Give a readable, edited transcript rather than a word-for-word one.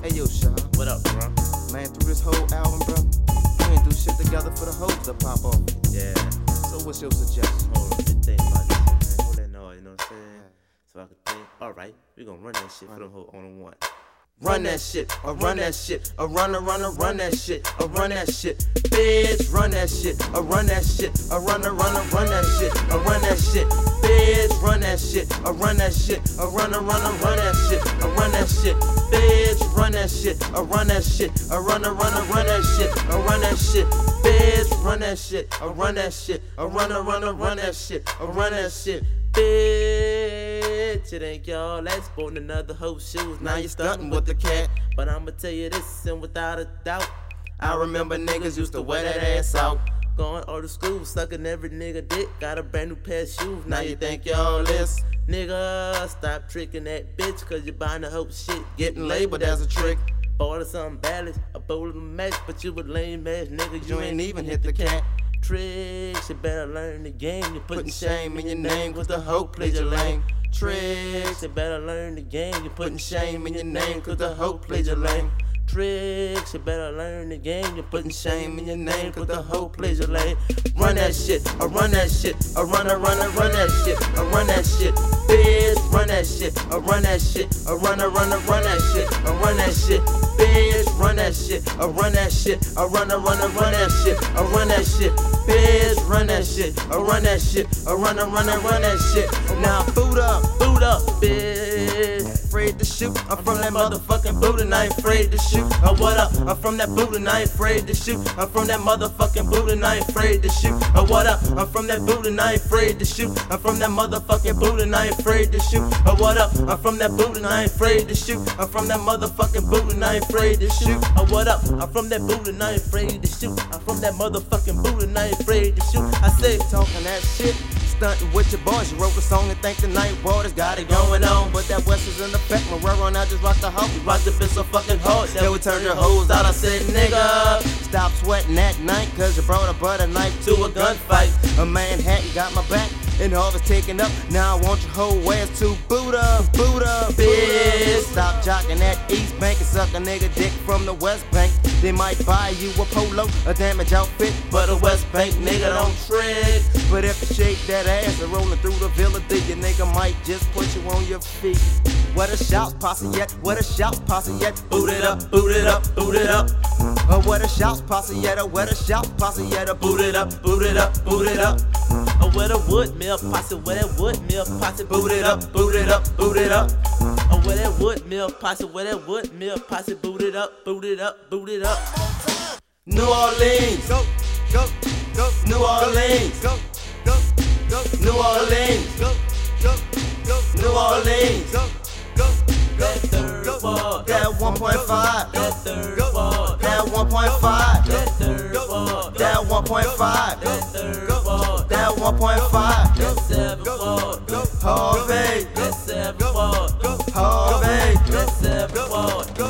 Hey yo, Shaw. What up, bro? Man, through this whole album, bro, we ain't do shit together for the hoes to pop off. Yeah. So what's your suggestion? Hold on, just think about this, man. Hold that noise, you know what I'm saying? So I can think. Alright, we gonna run that shit for the whole on one. Run that shit, or run that shit, or run that shit, or run that shit. Bitch, run that shit, or run that shit, or run that shit, or run that shit. Bitch, run that shit, or run that shit, or run that shit, or run that shit. Bitch, run that shit, or run that shit, or run that shit, or run that shit. Bitch, run that shit, or run that shit, or run that shit, or run that shit. Bitch, it ain't y'all that's sporting another hoe shoes. Now you stuntin' with the cat, but I'ma tell you this, and without a doubt, I remember niggas used to wear that ass out. Going all to school, sucking every nigga dick, got a brand new pair of shoes. Now you think y'all this? Nigga, stop tricking that bitch, cause you buying the hoe shit, getting labeled as a trick. Bought her some ballads, a bowl of mash, but you a lame ass nigga, you ain't even hit the cat. Tricks, you better learn the game. You're putting shame in your name, cause the hoe plays your lame. Tricks, you better learn the game. You're putting shame in your name, cause the hoe plays your lame. Tricks, you better learn the game. You're putting shame in your name, cause the hoe plays your lane. Run that shit, or run that shit, or run that shit, or run that shit. Bitch, run that shit, or run that shit, or run that shit, or run that shit. Bitch, run that shit, or run that shit, or run that shit, or run that shit. Bitch, run that shit, or run that shit, or run that shit. Now boot up, bitch. Afraid to shoot, I'm from that motherfucking boot and I ain't afraid to shoot. Oh, what up? I'm from that boot and I ain't afraid to shoot. I'm from that motherfucking boot and I ain't afraid to shoot. Oh, what up? I'm from that boot and I ain't afraid to shoot. I'm from that motherfucking boot and I ain't afraid to shoot. Oh, what up? I'm from that boot and I ain't afraid to shoot. I'm from that motherfucking boot and I ain't afraid to shoot. Oh, what up? I'm from that boot and I ain't afraid to shoot. I'm from that motherfucking boot and I ain't afraid to shoot. I say talking that shit, stunting with your boys. You wrote the song and think the night waters got it going on, but that West is in effect. Marrero and I just rock the hoe. We rock the bitch so fucking hard that we turned your hoes out. I said, nigga, stop sweating that night, cause you brought a butter knife to a gunfight. A Manhattan got my back and harvest taken up. Now I want your whole ass to boot up, bitch. Stop jocking that East Bank and suck a nigga dick from the West Bank. They might buy you a polo, a damaged outfit, but a West Bank nigga don't trick. But if you shake that ass and rolling through the villa, then your nigga might just put you on your feet. What a shout posse yet, what a shout posse yet. Boot it up, boot it up, boot it up. Oh, what a shout posse yet, oh, what a shout posse yet. Boot it up, boot it up, boot it up. Oh, where the wood mill posse, where that wood mill posse. Boot it up, boot it up, boot it up. Oh, where that wood mill posse, where that wood mill posse. Boot it up, boot it up, boot it up. New Orleans, go, go, go. New Orleans, go, go, go. New Orleans, go, go, go. New Orleans, go, go, go. That 1.5, that third wall, that 1.5, that third wall, that 1.5, that third wall, that 1.5, that 7 wall, oh babe, that 7 wall, oh babe, that 7 wall.